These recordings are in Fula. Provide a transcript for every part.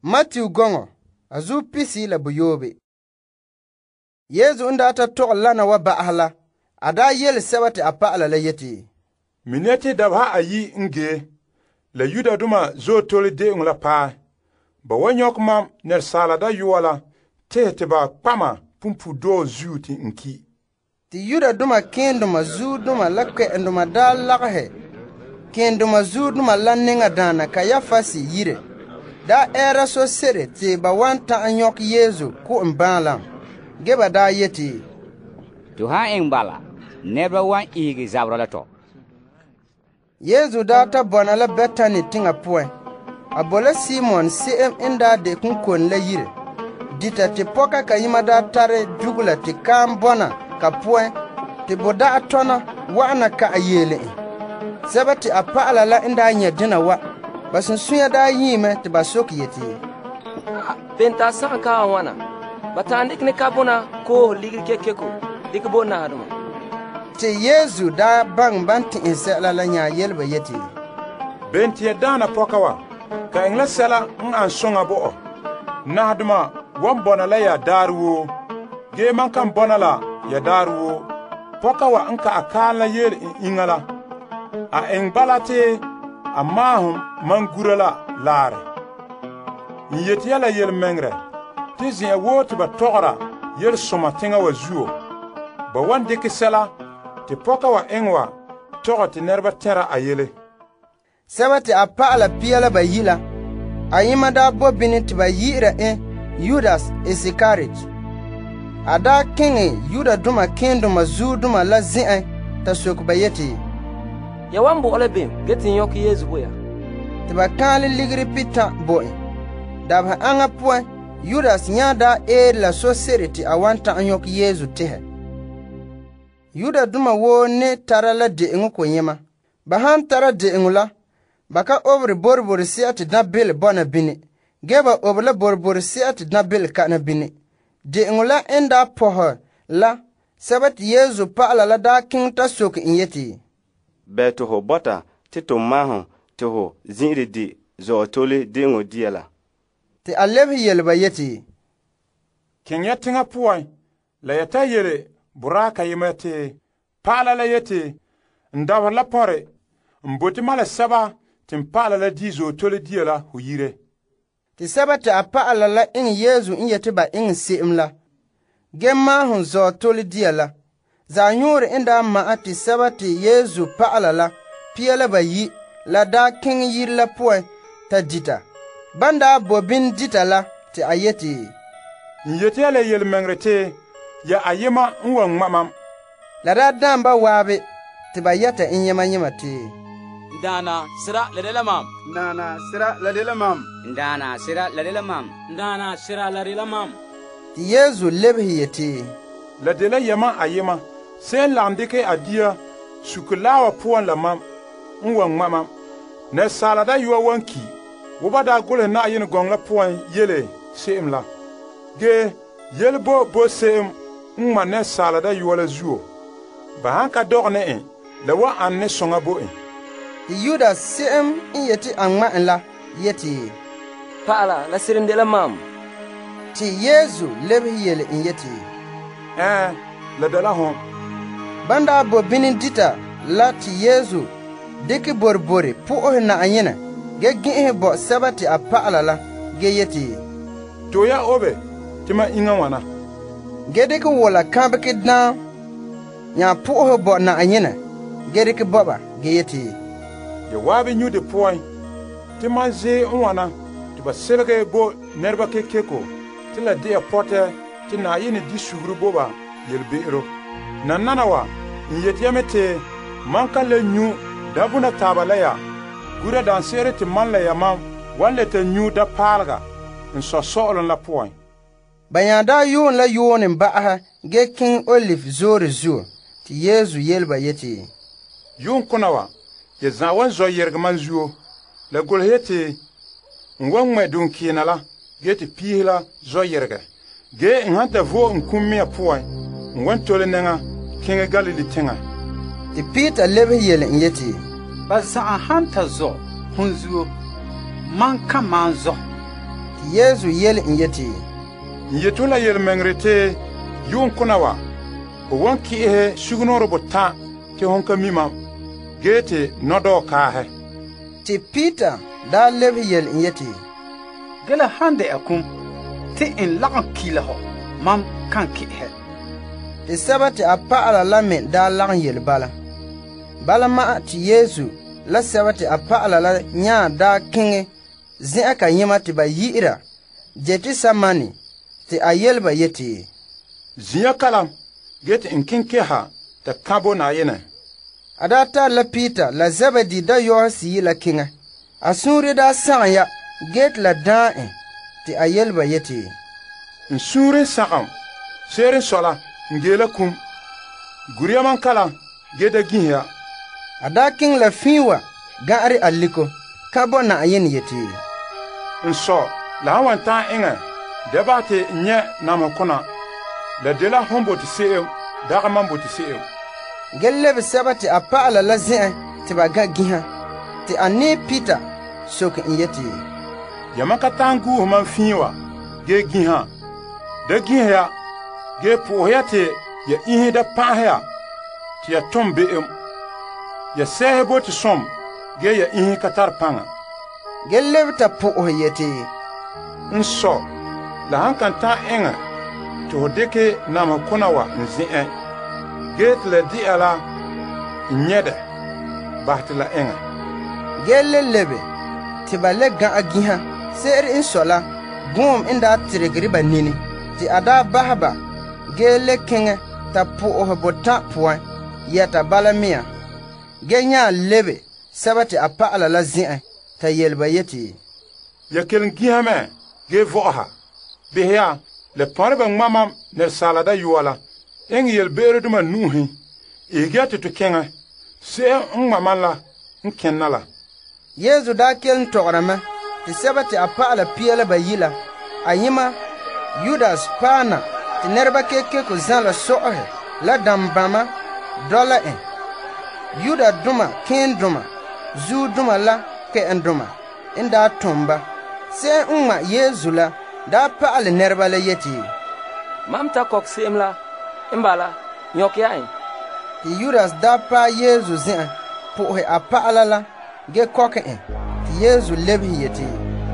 Matthew gongo azu pisi la buyobe. Yezu unda ta tog lana wa ba'ala ada yel sabati apa ala la yeti. Mineti dabha ayi nge la yuda duma zo tole de ngla pa ba wanyok mam ner sala da yuwala te ba pama pumpu do zuti nki ti yuda duma kenduma zu duma lakke nduma da laghe kenduma zu duma lanninga dana kaya fasi yire da era so sere ti ba wanta anyok Yezu ku mbala geba da yeti to ha engbala never wan igi zabra to Yezu da ta bona la Betani tinga poe. Abola Simon CM inda de kunkon la yire. Dita ti poka kayima da tare jugula ti kam bona ka poe. Ti boda atona wana ka ayele. Sabati apa ala la inda nyedina wa. Basin sunya da yime ti basoki yeti. Penta sanka wana. Batandik ne kabona ko ligir kekeko. Dikbona haduma. Ti Yezu da bang banti insa la nya yelba yeti. Benti dana pokawa ka ingla sala an songa bo na haduma wan bona la ya daruwo ge man kan bona la ya daruwo pokawa anka akala yel ingala a en balate amahum man gurala lare yeti yala yel mengre tizi ya wotu ba togara yel soma tinga wa zuo ba wan deke sala ti pokawa engwa togati nerba tera ayele Sabati apa ala piyala ba yila ayima da bobini ti ba yira Judas Iscariot ada kingi Yuda duma kenduma zu duma la zin ta sok ba yeti ya wambo ole bim getin yok Yezu boya ti ba kali ligri pita boy da ba anga poe Judas nyada la society awanta anyok Yezu tehe Yuda duma wo ne tarala de nguko nyema ba han tara de ngula baka obri borbor siati na bil bona bini geba obla borbor siati na bil kana bini de ngula enda poho la sabat Yezu pa la da king ta sok inyeti beto ho bota tito maho to ho zinri di zo tole dingo diala te alebi yelba yeti kenya tinga puai la yata yele buraka yimete pala la yete ndawa la pore mboti mala saba timpala la dizo tole diala huyire ti sabata apa ala la in Yezu in yeti ba in simla gemma hun zo tole diala za nyure inda ma ati sabati Yezu pa ala la piela ba yi la da king yir la poe ta dita banda bobin dita la ti ayeti yeti ala yel mengrete ya ayema nwa mamam la da damba wabe ti ba yata in yema ti Ndana sira ladela mam. Ndana sira ladela mam. Ndana sira ladela mam. Ndana sira ladela mam. Ti Yezu lebhi yeti ladela yama ayema sen landike adia sukulawa puan la mam nwa mamam ne salada yuwa wanki wobada gole na yin gongla puan yele semla ge yelbo bo sem nma ne salada yuwa la zuo ba hanka dogne la wa anne songa bo Yuda CM in yeti angma la yeti Pala la sirinde la mam ti Yezu lebi yele in yeti la dala hon banda bo binin dita la ti Yezu diki borbore pu na anyena ge gi bo sabati apa alala ge yeti to ya obe tima inga wana ge diki wola kambaki na nya pu bo na anyena ge diki boba ge yeti ya wabi nyu de point ti manze unwana ti ba selge bo nerba kekeko ti la de porte ti na yini di sugru boba yelbeero nanana wa nyeti yamete manka le nyu dabuna tabala ya gura dan sere ti man la yama wanle te nyu da palga nso solon la point bayanda yun la yunin ba'aha ge king olive zore zuo ti Yezu yelba yeti yun kunawa ye zawan zo yergman zuo la golhete ngwan medun kinala geti pihla zo yerga ge nganta vo nkummi apuai ngwan tole nenga kinga galili tinga ti Peter lebe yele yeti ba za hanta zo hun zuo man ka man zo Tɩ Yeezu yel n yetɩ: n yetu la yel-mengre tɩ yʋʋn kõna wa fo wan kɩ'ɩsɛ sugnoor bʋ-tã tɩ fõn ka mi mam gee tɩ nodɔɔ kaasɛ. Tɩ Pita daa lebs yel n yetɩ: Gela sãn dɛ'a kũm tɩ n lagem kɩɩla fo mam kan kɩ'sɛ. Tɩ sɛba tɩ a pa'ala la me daa lagem yel bala. Bala ma'a tɩ Yeezu la sɛba tɩ a pa'ala la yãa daa kẽngẽ zẽ'a ka yẽma tɩ ba yi'ira Getsemani tɩ a yel-ba yetɩ: Zĩyã kalam gee tɩ n kẽ kɛsa tɩ kã bo Naayenẽ. A daa tar la Pita la Zebedi da-yaoog sɩ yi la kẽngã. A sũurẽ daa sãgem ya gee tɩ la dãag tɩ a yel-ba yetɩ: N sũurẽ sãgem seer n sola n geela kũm. Guriyam n kalam gee da gĩs ya. A daa kẽng la fĩi wa gã'are a liko, ka bo Naayen yetɩ: N sɔ la sãn wa n tãag ẽngẽ da bas tɩ n yẽ namsg kõna la de la fõn boti se'em dag mam boti se'em. Gel leb sɛba tɩ a pa'ala la zẽ'ẽ tɩ ba gã gĩsã, tɩ a nee Pita sok n yetɩ: Yãmã ka tãag n guus mam fĩi wa gee gĩsã. Da gĩs ya gee pʋʋs ya tɩ ya ĩsẽ da pãs ya tɩ ya tõm be'em. Ya sɛɛs boti sõm gee ya ĩsẽ ka tar pãnga. Gel leb t'a pʋʋs yetɩ: N sɔ la sãn kan tãag ẽngẽ tɩ fo dɩke namsg kõna wa n zẽ'ẽ gee tɩ la dɩ'a la n yẽdɛ bas tɩ la ẽngẽ. Gel le lebe tɩ ba le gã'a gĩsã. Se'er n sɔ la gõom n daa tɩrgr ba nini tɩ a daa bas ba gee le kẽngẽ t'a pʋʋs bʋ-tã pʋgẽ yɛta bala mia. Gee yãa lebe sɛba tɩ a pa'ala la zẽ'ẽ t'a yel-ba yetɩ: Ya kell n gĩsame gee vɔgsa. Bɩs yaa la põrbã ŋma mam nensaala da-yoa la ẽng yel-be'erdmã nuusẽ isg ya tɩ tɩ kẽngẽ se'em n ŋma man la n kẽnna la. Yeezu daa kell n tograme tɩ sɛba tɩ a pa'ala pia la bayi la, a yẽma Yudas paana tɩ nɛreba kekeko zã la so'osɛ la dãm-bãmba dɔla Yuda dʋma kẽen-dʋma zuud-dʋma la kpɛ'en-dʋma n daa tʋmba. Se'em n ŋma Yeezu la daa pa'al nɛreba la yetɩ: Mam ta kɔk se'em la n bala yõk ya Tɩ Yudas daa paag Yeezu zẽ'ẽ pʋʋsɛ a pa'ala la gee kɔk tɩ Yeezu lebs yetɩ: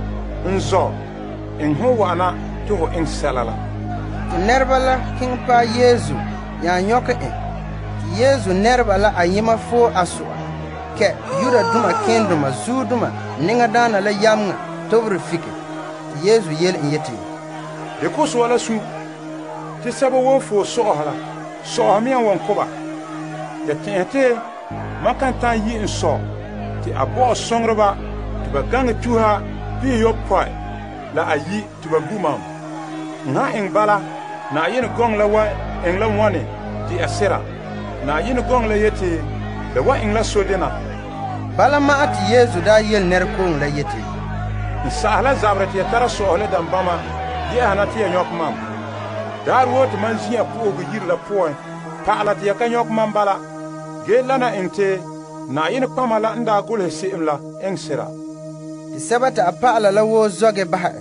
N zɔ n sẽn wa'ana tɩ fo ẽng sɛla la. Tɩ nɛreba la kẽng paag Yeezu yãa yõk tɩ Yeezu nɛreba la a yẽma foo a sʋa kɛ Yuda dʋma kẽen-dʋma zuud-dʋma nengã daana la yamŋa tobr fike. Tɩ Yeezu yel n yetɩ: De kʋsʋa la sũ tɩ sɛba won foo so'osra so'os me n wan kʋba. Ya tẽes tɩ mam kan tã n yi n sɔ tɩ a bɔ'ɔs sõngdba tɩ ba gãng tusa pis-yopoe la a yi tɩ ba gu mam. N sã ẽng bala Naayen gɔng la wa ẽng la wãne tɩ ya sɩra. Naayen gɔng la yetɩ la wa ẽng la so-dẽna. Bala ma'a tɩ Yeezu daa yel nɛr-koong la yetɩ: N saas la zabrɛ tɩ ya tara so'os le dãm-bãmba yɛsna tɩ ya yõk mam. Daar woo tɩ mam zĩyã pʋʋsg yir la pʋgẽ pagla tɩ ya ka yõk mam bala. Gee la na ẽng tɩ Naayen kpãma la n daa gʋls se'em la ẽng sɩra. Tɩ sɛba tɩ a pa'ala la woo zɔge basɛ.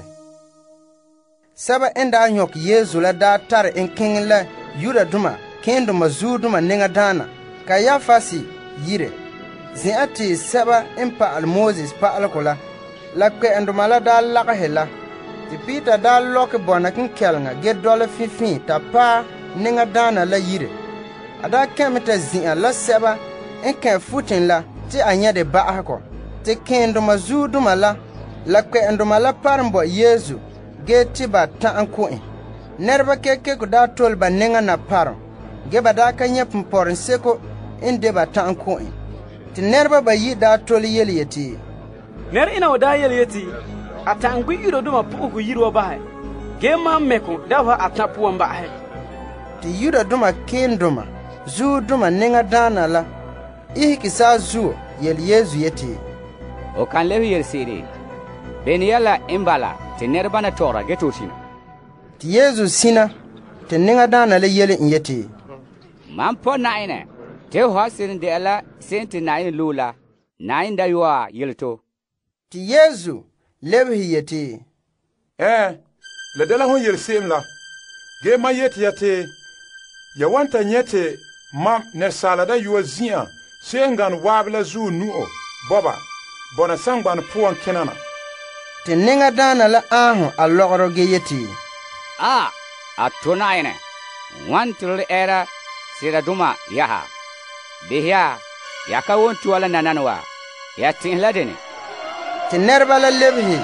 Sɛba n daa yõk Yeezu la daa tar n kẽng la Yuda dʋma kẽen-dʋma zuud-dʋma nengã daana Kayafasi yire. Zẽ'a tɩ sɛba n pa'al Mooses pa'algɔ la kpɛ'en-dʋma la daa lagsɛ la. Tɩ Pita daa lɔk bɔneg n kɛlengã gee dɔl fɩfẽ t'a paa nengã daana la yire. A daa kẽme t'a zĩ'a la sɛba n kẽ futẽ la tɩ a yẽde ba'asgɔ. Tɩ kẽen-dʋma zuud-dʋma la kpɛ'en-dʋma la par n bɔ Yeezu gee tɩ ba tã n kʋ. Nɛreba kekeko daa tol ba nengã na parem gee ba daa ka yẽ pʋpɔrem seko n de ba tã n kʋ. Tɩ nɛreba bayi daa tol yel yetɩ: Ned ina wa daa yel yetɩ a tã n gʋ Yudadʋma pʋgʋ yir wa basɛ gee mam mɛkõ da fa a tã pʋgẽ ba'asɛ. Tɩ Yudadʋma kẽen-dʋma zuud-dʋma nengã daana la iski saa zuo yel Yeezu yetɩ: O kan lebs yel-seede, ben yɛla n bala tɩ nɛreba na togra ges tɩ f sĩna. Tɩ Yeezu sĩna tɩ nengã daana la yel n yetɩ: Mam pɔ Naayenẽ tɩ f wa sɩd n de'a la sẽn tɩ Naayen loog la Naayen da yoa yel-to. Tɩ Yeezu lebs yetɩ: la dala hon yel seem la ge ma yet yate ya wanta nyete mam ne salada yuwa zia sengan wabla zu nuo boba bona sangban puan kenana Ti ninga dana la ahu a logro ge yeti a tonayne wantul era sira duma yaha bihya yaka wontu wala nananwa ya tin ladeni ti nerba la lebhi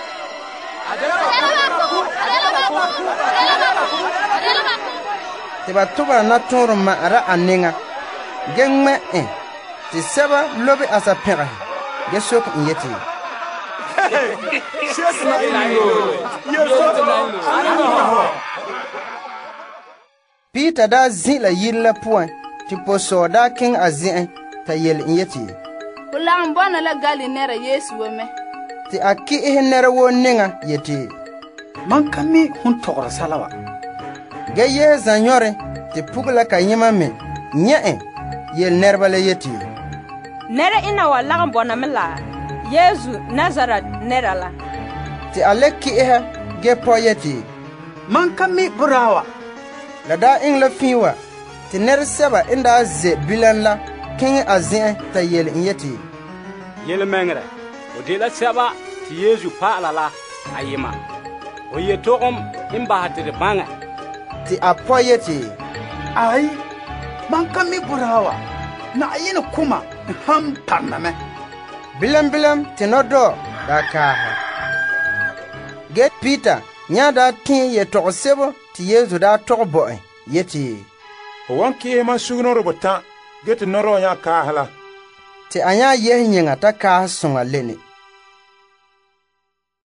ti batuba na turu ma ara aninga gengme ti seba lobi asa pera ge sok yeti Peter da zila yilla point ti poso da king azin ta yel yeti Ulang bona la gali nera Yesu weme ti aki nera wo ninga yeti man kami hun tokra salawa ge ye zanyore ti pugla ka yima me nye yel nerba la yeti nera ina wala bona mela Yesu Nazareth nera la ti aleki ge poyeti man kami burawa la da in la fiwa ti ner seba inda ze bilan la king azin ta yel yeti yel mengre o de la seba ti Yesu pa la ayima o yetogom imba hatir banga ti apoyeti ai man kami burawa na ayina kuma ham parname bilam ti nodo da kaha get Peter nyada tin ye to sebo ti Yesu da to boy yeti wanki ma sugno robota get noro nya kahala ti anya ye nyinga ta ka sunga leni